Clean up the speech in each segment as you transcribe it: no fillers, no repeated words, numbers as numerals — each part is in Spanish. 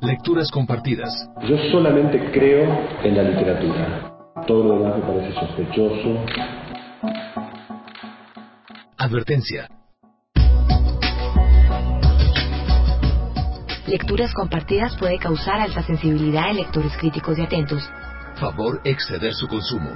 Lecturas compartidas. Yo solamente creo en la literatura. Todo lo demás me parece sospechoso. Advertencia. Lecturas compartidas puede causar alta sensibilidad en lectores críticos y atentos. Favor exceder su consumo.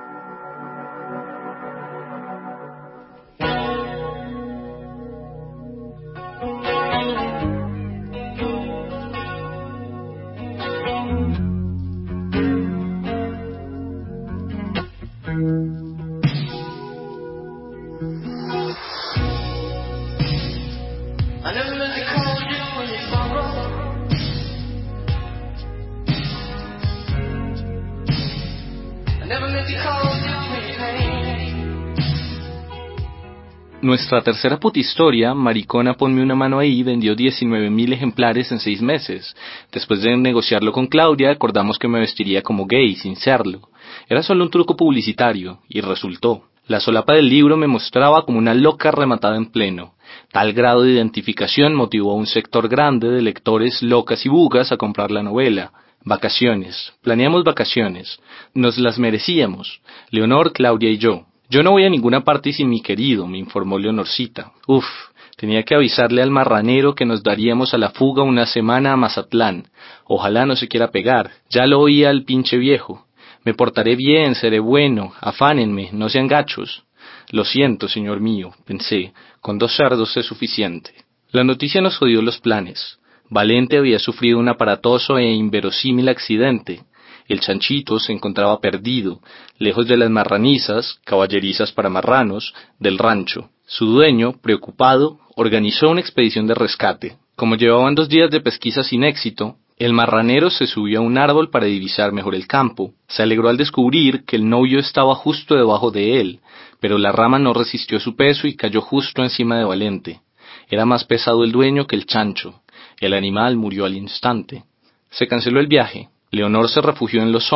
Nuestra tercera putistoria, Maricona ponme una mano ahí, vendió 19,000 ejemplares en 6 meses. Después de negociarlo con Claudia, acordamos que me vestiría como gay, sin serlo. Era solo un truco publicitario, y resultó. La solapa del libro me mostraba como una loca rematada en pleno. Tal grado de identificación motivó a un sector grande de lectores locas y bugas a comprar la novela. Vacaciones. Planeamos vacaciones. Nos las merecíamos. Leonor, Claudia y yo. Yo no voy a ninguna parte sin mi querido, me informó Leonorcita. Tenía que avisarle al marranero que nos daríamos a la fuga una semana a Mazatlán. Ojalá no se quiera pegar. Ya lo oía el pinche viejo. Me portaré bien, seré bueno, afánenme, no sean gachos. Lo siento, señor mío, pensé, con 2 cerdos es suficiente. La noticia nos jodió los planes. Valente había sufrido un aparatoso e inverosímil accidente. El chanchito se encontraba perdido, lejos de las marranizas, caballerizas para marranos, del rancho. Su dueño, preocupado, organizó una expedición de rescate. Como llevaban 2 días de pesquisa sin éxito, el marranero se subió a un árbol para divisar mejor el campo. Se alegró al descubrir que el novio estaba justo debajo de él, pero la rama no resistió su peso y cayó justo encima de Valente. Era más pesado el dueño que el chancho. El animal murió al instante. Se canceló el viaje. Leonor se refugió en los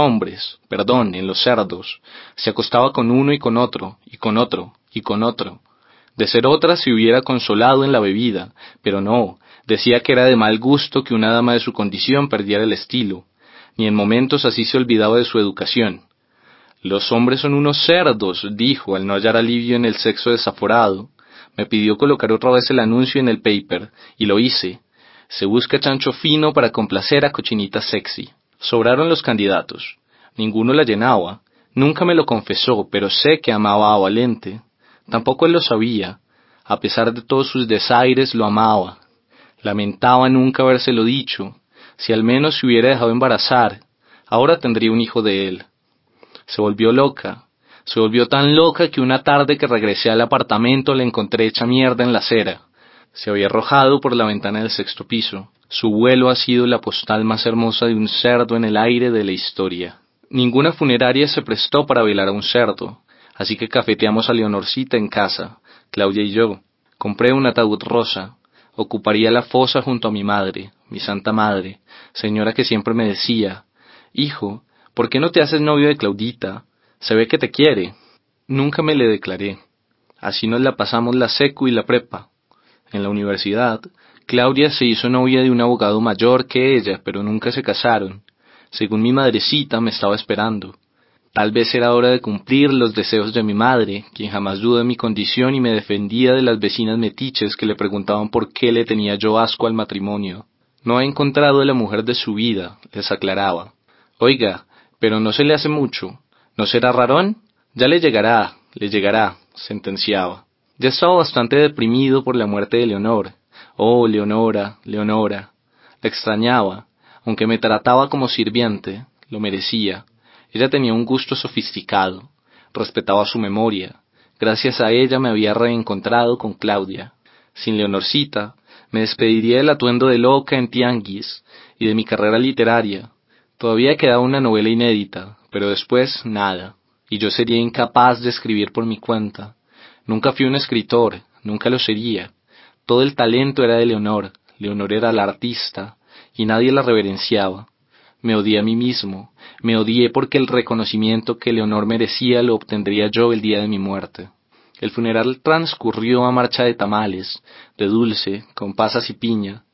en los cerdos. Se acostaba con uno y con otro, y con otro, y con otro. De ser otra se hubiera consolado en la bebida, pero no, decía que era de mal gusto que una dama de su condición perdiera el estilo. Ni en momentos así se olvidaba de su educación. Los hombres son unos cerdos, dijo, al no hallar alivio en el sexo desaforado. Me pidió colocar otra vez el anuncio en el paper, y lo hice. Se busca chancho fino para complacer a cochinita sexy. Sobraron los candidatos. Ninguno la llenaba. Nunca me lo confesó, pero sé que amaba a Valente. Tampoco él lo sabía. A pesar de todos sus desaires, lo amaba. Lamentaba nunca habérselo dicho. Si al menos se hubiera dejado embarazar, ahora tendría un hijo de él. Se volvió loca. Se volvió tan loca que una tarde que regresé al apartamento la encontré hecha mierda en la acera. Se había arrojado por la ventana del 6º piso. Su vuelo ha sido la postal más hermosa de un cerdo en el aire de la historia. Ninguna funeraria se prestó para velar a un cerdo, así que cafeteamos a Leonorcita en casa, Claudia y yo. Compré un ataúd rosa. Ocuparía la fosa junto a mi madre, mi santa madre, señora que siempre me decía, «Hijo, ¿por qué no te haces novio de Claudita? Se ve que te quiere». Nunca me le declaré. Así nos la pasamos la secu y la prepa. En la universidad, Claudia se hizo novia de un abogado mayor que ella, pero nunca se casaron. Según mi madrecita, me estaba esperando. Tal vez era hora de cumplir los deseos de mi madre, quien jamás dudó de mi condición y me defendía de las vecinas metiches que le preguntaban por qué le tenía yo asco al matrimonio. No ha encontrado a la mujer de su vida, les aclaraba. Oiga, pero no se le hace mucho. ¿No será rarón? Ya le llegará, sentenciaba. Ya estaba bastante deprimido por la muerte de Leonor. Oh, Leonora, Leonora. La extrañaba, aunque me trataba como sirviente, lo merecía. Ella tenía un gusto sofisticado, respetaba su memoria. Gracias a ella me había reencontrado con Claudia. Sin Leonorcita, me despediría del atuendo de loca en tianguis y de mi carrera literaria. Todavía quedaba una novela inédita, pero después nada, y yo sería incapaz de escribir por mi cuenta. Nunca fui un escritor, nunca lo sería. Todo el talento era de Leonor. Leonor era la artista, y nadie la reverenciaba. Me odié a mí mismo, me odié porque el reconocimiento que Leonor merecía lo obtendría yo el día de mi muerte. El funeral transcurrió a marcha de tamales, de dulce, con pasas y piña.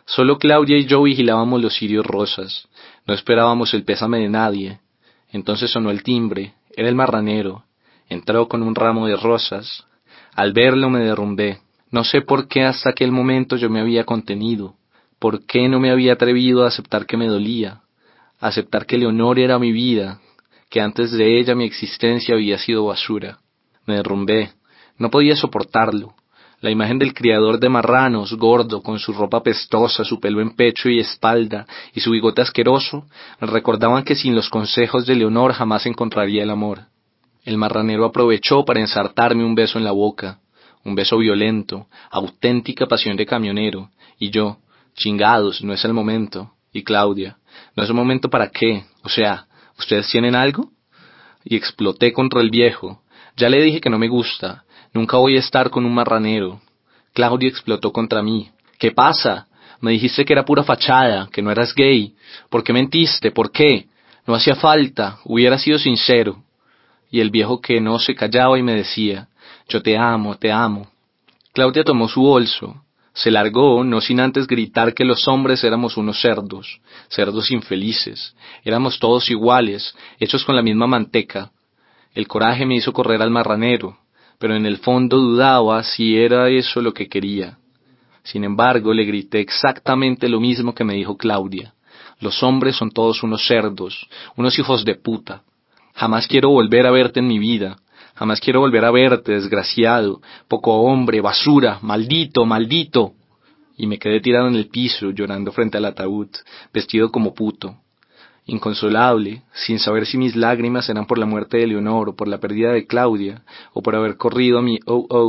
Solo Claudia y yo vigilábamos los cirios rosas, no esperábamos el pésame de nadie. Entonces sonó el timbre, era el marranero, entró con un ramo de rosas. Al verlo me derrumbé, no sé por qué hasta aquel momento yo me había contenido, por qué no me había atrevido a aceptar que me dolía, a aceptar que Leonor era mi vida, que antes de ella mi existencia había sido basura. Me derrumbé, no podía soportarlo. La imagen del criador de marranos, gordo, con su ropa pestosa, su pelo en pecho y espalda, y su bigote asqueroso, me recordaban que sin los consejos de Leonor jamás encontraría el amor. El marranero aprovechó para ensartarme un beso en la boca, un beso violento, auténtica pasión de camionero, y yo, chingados, no es el momento. Y Claudia, ¿no es el momento para qué? O sea, ¿ustedes tienen algo? Y exploté contra el viejo. Ya le dije que no me gusta. Nunca voy a estar con un marranero. Claudia explotó contra mí. ¿Qué pasa? Me dijiste que era pura fachada, que no eras gay. ¿Por qué mentiste? ¿Por qué? No hacía falta, hubiera sido sincero. Y el viejo que no se callaba y me decía, yo te amo, te amo. Claudia tomó su bolso. Se largó, no sin antes gritar que los hombres éramos unos cerdos, cerdos infelices. Éramos todos iguales, hechos con la misma manteca. El coraje me hizo correr al marranero, pero en el fondo dudaba si era eso lo que quería. Sin embargo, le grité exactamente lo mismo que me dijo Claudia. Los hombres son todos unos cerdos, unos hijos de puta. Jamás quiero volver a verte en mi vida. Jamás quiero volver a verte, desgraciado, poco hombre, basura, maldito, maldito. Y me quedé tirado en el piso, llorando frente al ataúd, vestido como puto. Inconsolable, sin saber si mis lágrimas eran por la muerte de Leonor, o por la pérdida de Claudia, o por haber corrido a mi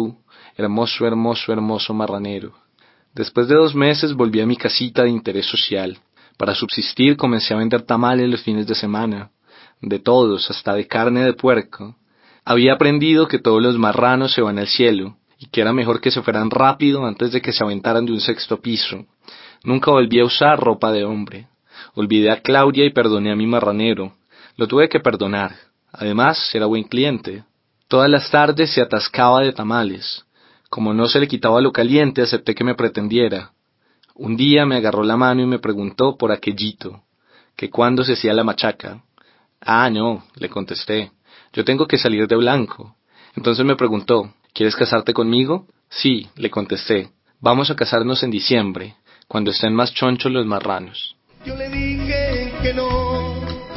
hermoso, hermoso, hermoso marranero. Después de 2 meses volví a mi casita de interés social. Para subsistir comencé a vender tamales los fines de semana, de todos, hasta de carne de puerco. Había aprendido que todos los marranos se van al cielo, y que era mejor que se fueran rápido antes de que se aventaran de un 6º piso. Nunca volví a usar ropa de hombre. Olvidé a Claudia y perdoné a mi marranero. Lo tuve que perdonar. Además, era buen cliente. Todas las tardes se atascaba de tamales. Como no se le quitaba lo caliente, acepté que me pretendiera. Un día me agarró la mano y me preguntó por aquellito, que cuándo se hacía la machaca. Ah, no, le contesté. Yo tengo que salir de blanco. Entonces me preguntó, ¿quieres casarte conmigo? Sí, le contesté. Vamos a casarnos en diciembre, cuando estén más chonchos los marranos. Yo le dije que no.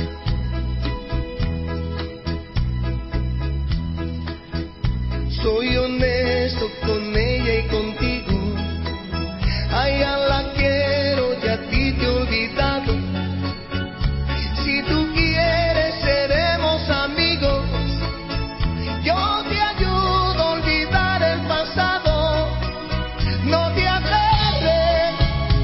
Soy honesto con ella y contigo. A ella la quiero y a ti te he olvidado. Si tú quieres seremos amigos. Yo te ayudo a olvidar el pasado. No te aferres.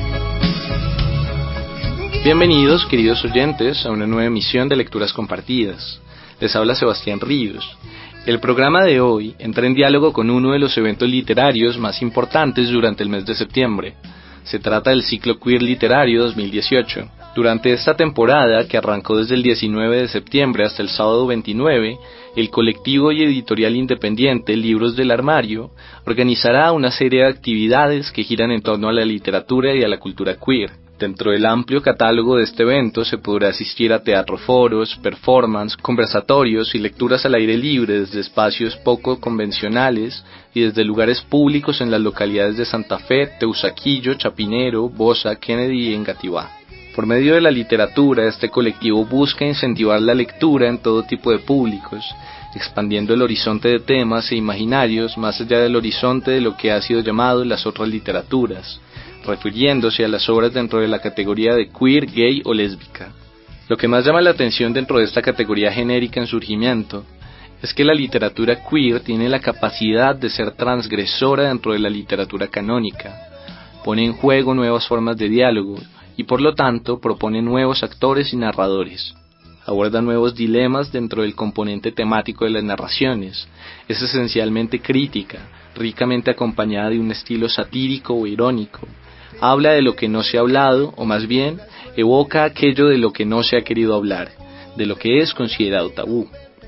Bienvenidos, queridos oyentes, a una nueva emisión de Lecturas Compartidas. Les habla Sebastián Ríos. El programa de hoy entra en diálogo con uno de los eventos literarios más importantes durante el mes de septiembre. Se trata del ciclo Queer Literario 2018. Durante esta temporada, que arrancó desde el 19 de septiembre hasta el sábado 29, el colectivo y editorial independiente Libros del Armario organizará una serie de actividades que giran en torno a la literatura y a la cultura queer. Dentro del amplio catálogo de este evento se podrá asistir a teatro-foros, performance, conversatorios y lecturas al aire libre desde espacios poco convencionales y desde lugares públicos en las localidades de Santa Fe, Teusaquillo, Chapinero, Bosa, Kennedy y Engativá. Por medio de la literatura, este colectivo busca incentivar la lectura en todo tipo de públicos, expandiendo el horizonte de temas e imaginarios más allá del horizonte de lo que ha sido llamado las otras literaturas, refiriéndose a las obras dentro de la categoría de queer, gay o lésbica. Lo que más llama la atención dentro de esta categoría genérica en surgimiento es que la literatura queer tiene la capacidad de ser transgresora dentro de la literatura canónica, pone en juego nuevas formas de diálogo y por lo tanto propone nuevos actores y narradores. Aborda nuevos dilemas dentro del componente temático de las narraciones. Es esencialmente crítica, ricamente acompañada de un estilo satírico o irónico. Habla de lo que no se ha hablado, o más bien, evoca aquello de lo que no se ha querido hablar, de lo que es considerado tabú.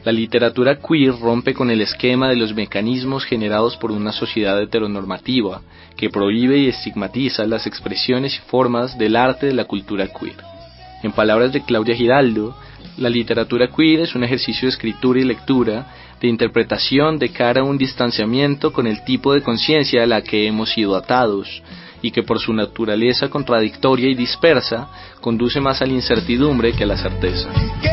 La literatura queer rompe con el esquema de los mecanismos generados por una sociedad heteronormativa, que prohíbe y estigmatiza las expresiones y formas del arte de la cultura queer. En palabras de Claudia Giraldo, la literatura queer es un ejercicio de escritura y lectura, de interpretación de cara a un distanciamiento con el tipo de conciencia a la que hemos sido atados, y que por su naturaleza contradictoria y dispersa, conduce más a la incertidumbre que a la certeza.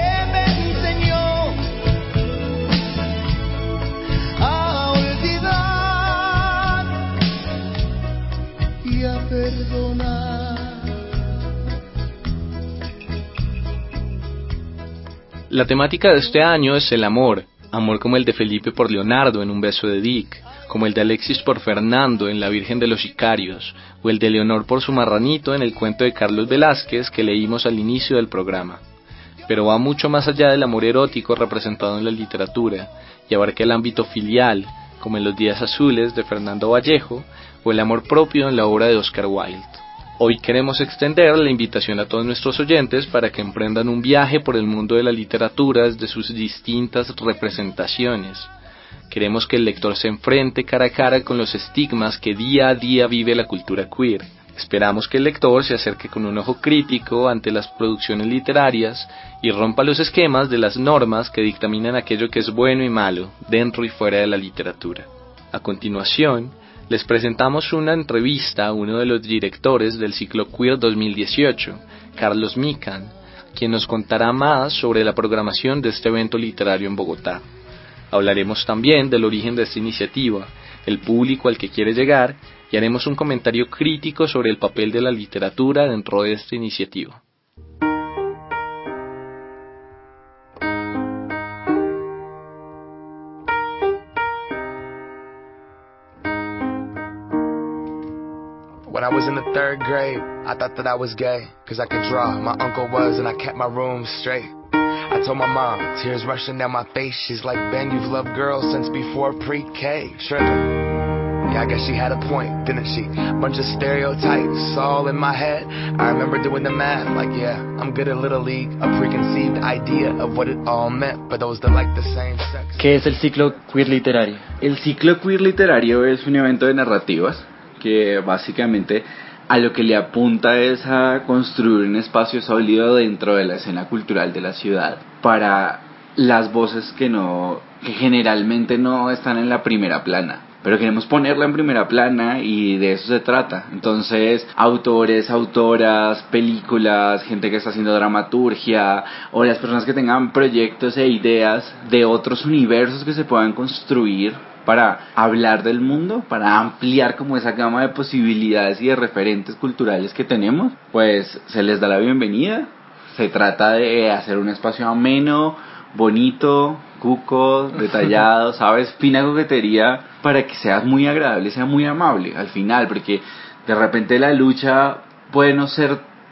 La temática de este año es el amor como el de Felipe por Leonardo en Un beso de Dick, como el de Alexis por Fernando en La Virgen de los Sicarios, o el de Leonor por su marranito en el cuento de Carlos Velázquez que leímos al inicio del programa. Pero va mucho más allá del amor erótico representado en la literatura, y abarca el ámbito filial, como en Los días azules de Fernando Vallejo, o el amor propio en la obra de Oscar Wilde. Hoy queremos extender la invitación a todos nuestros oyentes para que emprendan un viaje por el mundo de la literatura desde sus distintas representaciones. Queremos que el lector se enfrente cara a cara con los estigmas que día a día vive la cultura queer. Esperamos que el lector se acerque con un ojo crítico ante las producciones literarias y rompa los esquemas de las normas que dictaminan aquello que es bueno y malo, dentro y fuera de la literatura. A continuación, les presentamos una entrevista a uno de los directores del ciclo Queer 2018, Carlos Mican, quien nos contará más sobre la programación de este evento literario en Bogotá. Hablaremos también del origen de esta iniciativa, el público al que quiere llegar, y haremos un comentario crítico sobre el papel de la literatura dentro de esta iniciativa. When I was in the 3rd grade, I thought that I was gay, cause I could draw, my uncle was, and I kept my room straight. I told my mom, tears rushing down my face, she's like, Ben, you've loved girls since before pre-K, tripping. Yeah, I guess she had a point, didn't she? Bunch of stereotypes all in my head. I remember doing the math, like, yeah, I'm good at Little League, a preconceived idea of what it all meant, for those that like the same sex. ¿Qué es el ciclo queer literario? El ciclo queer literario es un evento de narrativas que básicamente a lo que le apunta es a construir un espacio sólido dentro de la escena cultural de la ciudad para las voces que generalmente no están en la primera plana, pero queremos ponerla en primera plana y de eso se trata. Entonces, autores, autoras, películas, gente que está haciendo dramaturgia o las personas que tengan proyectos e ideas de otros universos que se puedan construir para hablar del mundo, para ampliar como esa gama de posibilidades y de referentes culturales que tenemos, pues se les da la bienvenida. Se trata de hacer un espacio ameno, bonito, cuco, detallado, ¿sabes? Fina coquetería para que sea muy agradable, sea muy amable al final, porque de repente la lucha puede no ser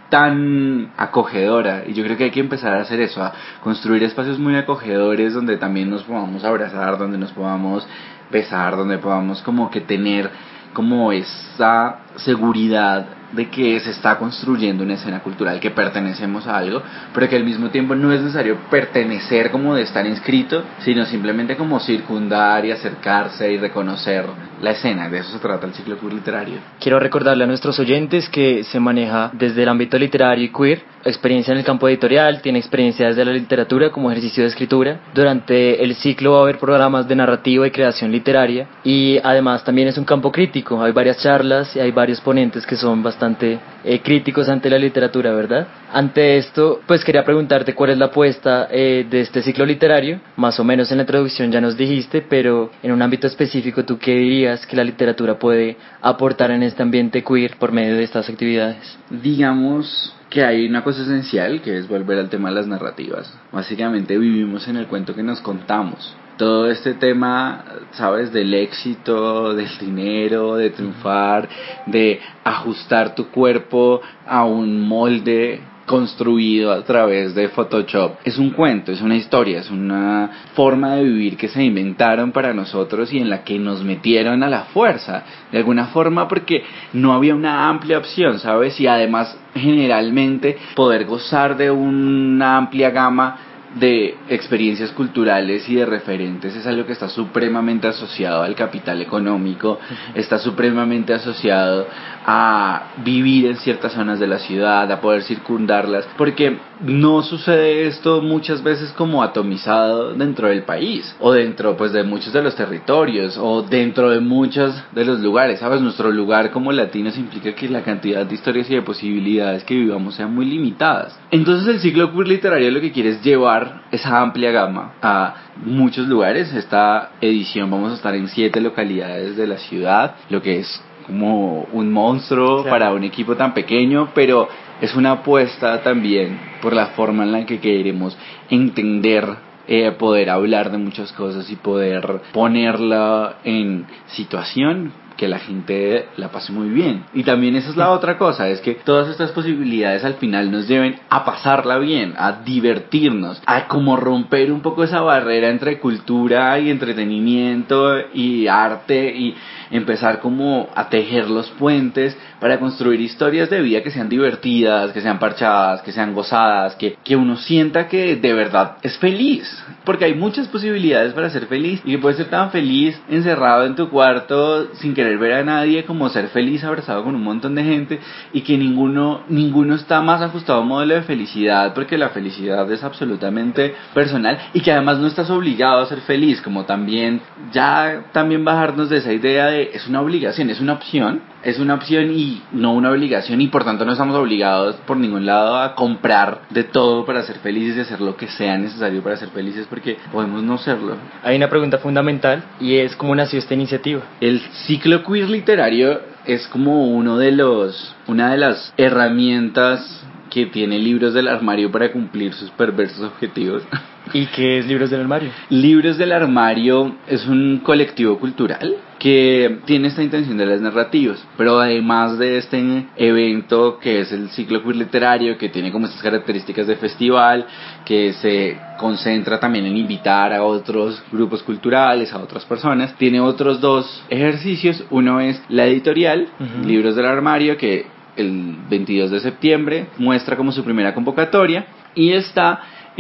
tan acogedora y yo creo que hay que empezar a hacer eso, a construir espacios muy acogedores donde también nos podamos abrazar, donde nos podamos besar, donde podamos como que tener como esa seguridad de que se está construyendo una escena cultural, que pertenecemos a algo, pero que al mismo tiempo no es necesario pertenecer como de estar inscrito, sino simplemente como circundar y acercarse y reconocer la escena. De eso se trata el ciclo queer literario. Quiero recordarle a nuestros oyentes que se maneja desde el ámbito literario y queer, experiencia en el campo editorial, tiene experiencia desde la literatura como ejercicio de escritura. Durante el ciclo va a haber programas de narrativa y creación literaria, y además también es un campo crítico, hay varias charlas y hay varios ponentes que son bastante críticos ante la literatura, ¿verdad? Ante esto, pues quería preguntarte cuál es la apuesta de este ciclo literario. Más o menos en la introducción ya nos dijiste, pero en un ámbito específico, ¿tú qué dirías que la literatura puede aportar en este ambiente queer por medio de estas actividades? Digamos que hay una cosa esencial, que es volver al tema de las narrativas. Básicamente vivimos en el cuento que nos contamos. Todo este tema, ¿sabes? Del éxito, del dinero, de triunfar, de ajustar tu cuerpo a un molde construido a través de Photoshop. Es un cuento, es una historia, es una forma de vivir que se inventaron para nosotros y en la que nos metieron a la fuerza, de alguna forma, porque no había una amplia opción, ¿sabes? Y además, generalmente, poder gozar de una amplia gama de experiencias culturales y de referentes es algo que está supremamente asociado al capital económico, está supremamente asociado a vivir en ciertas zonas de la ciudad, a poder circundarlas, porque no sucede esto muchas veces como atomizado dentro del país, o dentro pues de muchos de los territorios, o dentro de muchos de los lugares, ¿sabes? Nuestro lugar como latinos implica que la cantidad de historias y de posibilidades que vivamos sean muy limitadas. Entonces el ciclo queer literario lo que quiere es llevar esa amplia gama a muchos lugares. Esta edición vamos a estar en 7 localidades de la ciudad, lo que es como un monstruo, claro, para un equipo tan pequeño, pero es una apuesta también por la forma en la que queremos entender, poder hablar de muchas cosas y poder ponerla en situación que la gente la pase muy bien. Y también esa es la otra cosa, es que todas estas posibilidades al final nos lleven a pasarla bien, a divertirnos, a como romper un poco esa barrera entre cultura y entretenimiento y arte, y empezar como a tejer los puentes para construir historias de vida que sean divertidas, que sean parchadas, que sean gozadas, que uno sienta que de verdad es feliz, porque hay muchas posibilidades para ser feliz, y que puedes ser tan feliz encerrado en tu cuarto sin querer ver a nadie, como ser feliz abrazado con un montón de gente, y que ninguno está más ajustado a un modelo de felicidad, porque la felicidad es absolutamente personal, y que además no estás obligado a ser feliz, como también bajarnos de esa idea de es una obligación, es una opción y no una obligación, y por tanto no estamos obligados por ningún lado a comprar de todo para ser felices y hacer lo que sea necesario para ser felices, porque podemos no serlo. Hay una pregunta fundamental, y es ¿cómo nació esta iniciativa? El ciclo queer literario es como una de las herramientas que tiene Libros del Armario para cumplir sus perversos objetivos. ¿Y qué es Libros del Armario? Libros del Armario es un colectivo cultural que tiene esta intención de las narrativas, pero además de este evento que es el ciclo queer literario, que tiene como estas características de festival, que se concentra también en invitar a otros grupos culturales, a otras personas, tiene otros 2 ejercicios. Uno es la editorial, Libros del Armario, que el 22 de septiembre muestra como su primera convocatoria, y está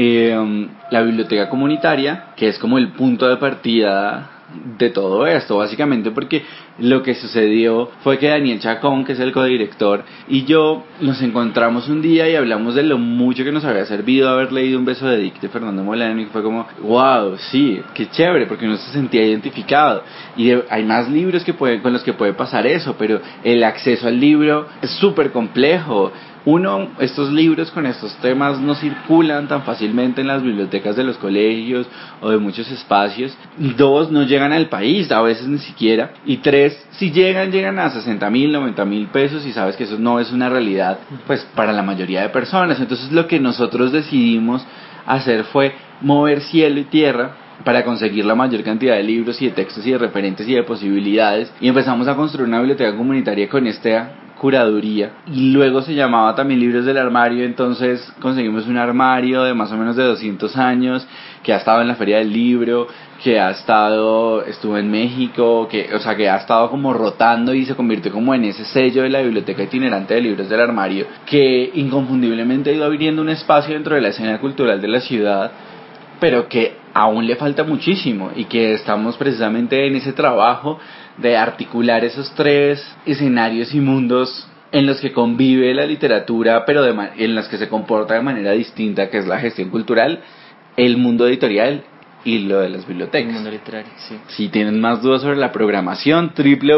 la biblioteca comunitaria, que es como el punto de partida de todo esto, básicamente porque lo que sucedió fue que Daniel Chacón, que es el codirector, y yo nos encontramos un día y hablamos de lo mucho que nos había servido haber leído Un beso de Dick de Fernando Molano, y fue como, wow, sí, qué chévere, porque uno se sentía identificado, y hay más libros con los que puede pasar eso, pero el acceso al libro es súper complejo. Uno, estos libros con estos temas no circulan tan fácilmente en las bibliotecas de los colegios o de muchos espacios. 2, no llegan al país, a veces ni siquiera. Y 3, si llegan a 60,000, 90,000 pesos, y sabes que eso no es una realidad, pues para la mayoría de personas. Entonces lo que nosotros decidimos hacer fue mover cielo y tierra para conseguir la mayor cantidad de libros y de textos y de referentes y de posibilidades, y empezamos a construir una biblioteca comunitaria con esta curaduría, y luego se llamaba también Libros del Armario. Entonces conseguimos un armario de más o menos de 200 años que ha estado en la Feria del Libro, que estuvo en México, que ha estado como rotando, y se convirtió como en ese sello de la biblioteca itinerante de Libros del Armario, que inconfundiblemente ha ido abriendo un espacio dentro de la escena cultural de la ciudad, pero que aún le falta muchísimo, y que estamos precisamente en ese trabajo de articular esos 3 escenarios y mundos en los que convive la literatura, pero en los que se comporta de manera distinta, que es la gestión cultural, el mundo editorial y lo de las bibliotecas. El mundo literario, sí. Si tienen más dudas sobre la programación,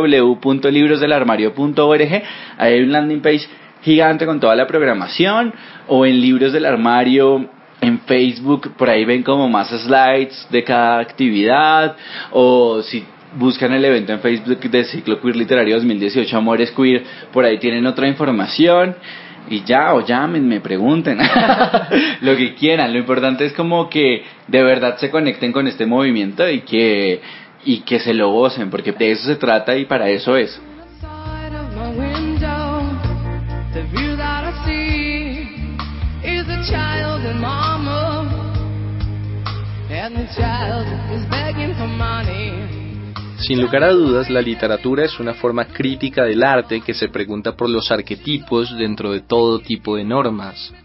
www.librosdelarmario.org, ahí hay un landing page gigante con toda la programación, o en Libros del Armario en Facebook, por ahí ven como más slides de cada actividad, o si buscan el evento en Facebook de Ciclo Queer Literario 2018 Amores Queer, por ahí tienen otra información, y o llámenme, pregunten lo que quieran. Lo importante es como que de verdad se conecten con este movimiento y que se lo gocen, porque de eso se trata y para eso es. Sin lugar a dudas, la literatura es una forma crítica del arte que se pregunta por los arquetipos dentro de todo tipo de normas.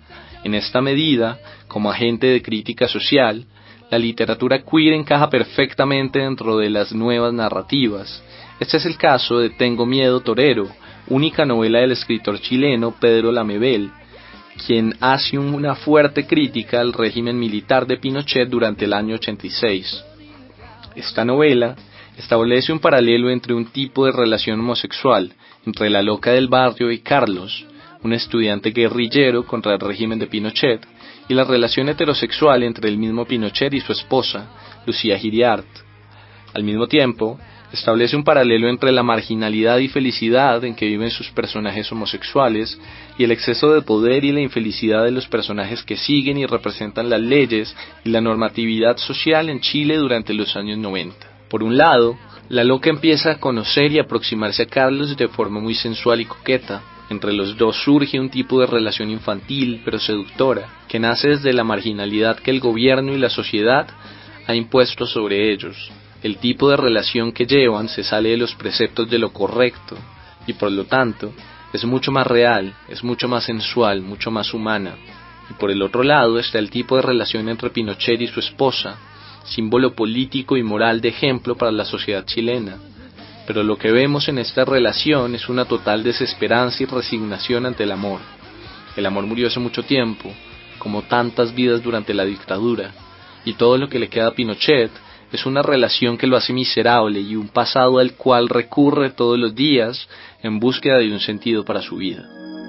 En esta medida, como agente de crítica social, la literatura queer encaja perfectamente dentro de las nuevas narrativas. Este es el caso de Tengo miedo, torero, única novela del escritor chileno Pedro Lamebel, quien hace una fuerte crítica al régimen militar de Pinochet durante el año 86. Esta novela establece un paralelo entre un tipo de relación homosexual entre la loca del barrio y Carlos, un estudiante guerrillero contra el régimen de Pinochet, y la relación heterosexual entre el mismo Pinochet y su esposa, Lucía Giriart. Al mismo tiempo, establece un paralelo entre la marginalidad y felicidad en que viven sus personajes homosexuales y el exceso de poder y la infelicidad de los personajes que siguen y representan las leyes y la normatividad social en Chile durante los años 90. Por un lado, la loca empieza a conocer y aproximarse a Carlos de forma muy sensual y coqueta. Entre los dos surge un tipo de relación infantil pero seductora, que nace desde la marginalidad que el gobierno y la sociedad ha impuesto sobre ellos. El tipo de relación que llevan se sale de los preceptos de lo correcto y por lo tanto es mucho más real, es mucho más sensual, mucho más humana. Y por el otro lado está el tipo de relación entre Pinochet y su esposa, símbolo político y moral de ejemplo para la sociedad chilena. Pero lo que vemos en esta relación es una total desesperanza y resignación ante el amor. El amor murió hace mucho tiempo, como tantas vidas durante la dictadura, y todo lo que le queda a Pinochet es una relación que lo hace miserable y un pasado al cual recurre todos los días en búsqueda de un sentido para su vida.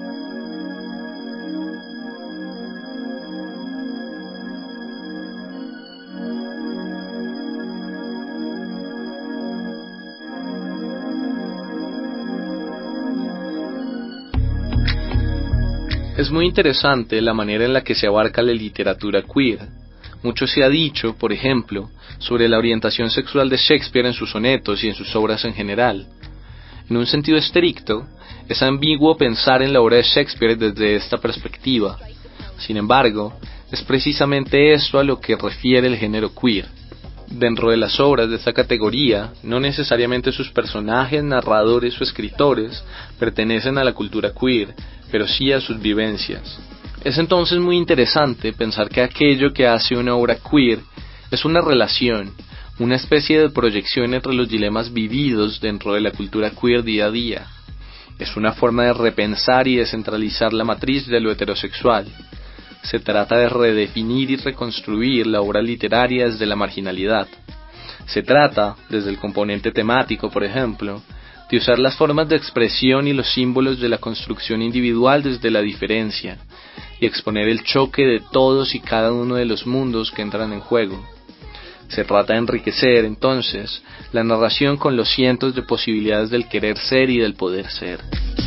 Es muy interesante la manera en la que se abarca la literatura queer. Mucho se ha dicho, por ejemplo, sobre la orientación sexual de Shakespeare en sus sonetos y en sus obras en general. En un sentido estricto, es ambiguo pensar en la obra de Shakespeare desde esta perspectiva. Sin embargo, es precisamente esto a lo que refiere el género queer. Dentro de las obras de esta categoría, no necesariamente sus personajes, narradores o escritores pertenecen a la cultura queer, pero sí a sus vivencias. Es entonces muy interesante pensar que aquello que hace una obra queer es una relación, una especie de proyección entre los dilemas vividos dentro de la cultura queer día a día. Es una forma de repensar y descentralizar la matriz de lo heterosexual. Se trata de redefinir y reconstruir la obra literaria desde la marginalidad. Se trata, desde el componente temático, por ejemplo, de usar las formas de expresión y los símbolos de la construcción individual desde la diferencia, y exponer el choque de todos y cada uno de los mundos que entran en juego. Se trata de enriquecer, entonces, la narración con los cientos de posibilidades del querer ser y del poder ser.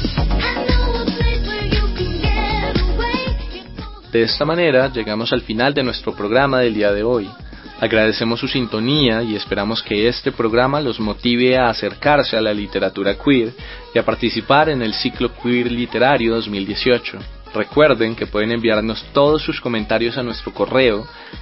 De esta manera, llegamos al final de nuestro programa del día de hoy. Agradecemos su sintonía y esperamos que este programa los motive a acercarse a la literatura queer y a participar en el ciclo Queer Literario 2018. Recuerden que pueden enviarnos todos sus comentarios a nuestro correo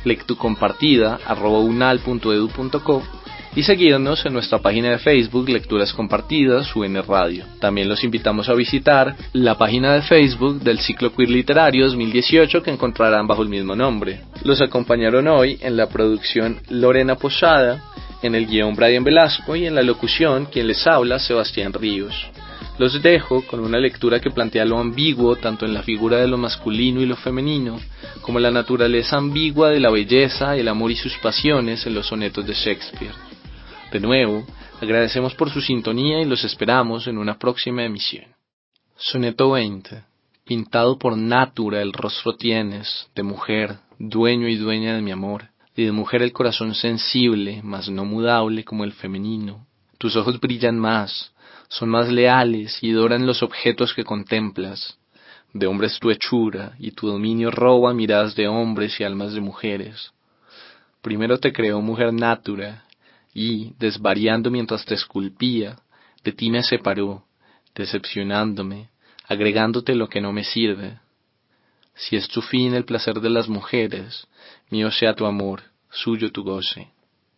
lectucompartida@unal.edu.co y seguirnos en nuestra página de Facebook Lecturas Compartidas UN Radio. También los invitamos a visitar la página de Facebook del ciclo Queer Literario 2018 que encontrarán bajo el mismo nombre. Los acompañaron hoy en la producción Lorena Posada, en el guión Brian Velasco y en la locución quien les habla Sebastián Ríos. Los dejo con una lectura que plantea lo ambiguo tanto en la figura de lo masculino y lo femenino, como la naturaleza ambigua de la belleza, el amor y sus pasiones en los sonetos de Shakespeare. De nuevo, agradecemos por su sintonía y los esperamos en una próxima emisión. Soneto 20. Pintado por Natura el rostro tienes, de mujer, dueño y dueña de mi amor, y de mujer el corazón sensible, mas no mudable como el femenino. Tus ojos brillan más, son más leales y doran los objetos que contemplas. De hombre es tu hechura, y tu dominio roba miradas de hombres y almas de mujeres. Primero te creó mujer Natura, y, desvariando mientras te esculpía, de ti me separó, decepcionándome, agregándote lo que no me sirve. Si es tu fin el placer de las mujeres, mío sea tu amor, suyo tu goce.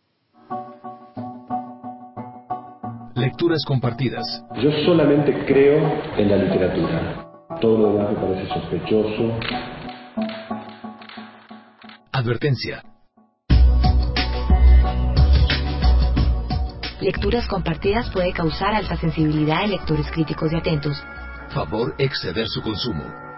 Lecturas compartidas. Yo solamente creo en la literatura. Todo lo demás me parece sospechoso, Advertencia. Lecturas compartidas puede causar alta sensibilidad en lectores críticos y atentos. Favor exceder su consumo.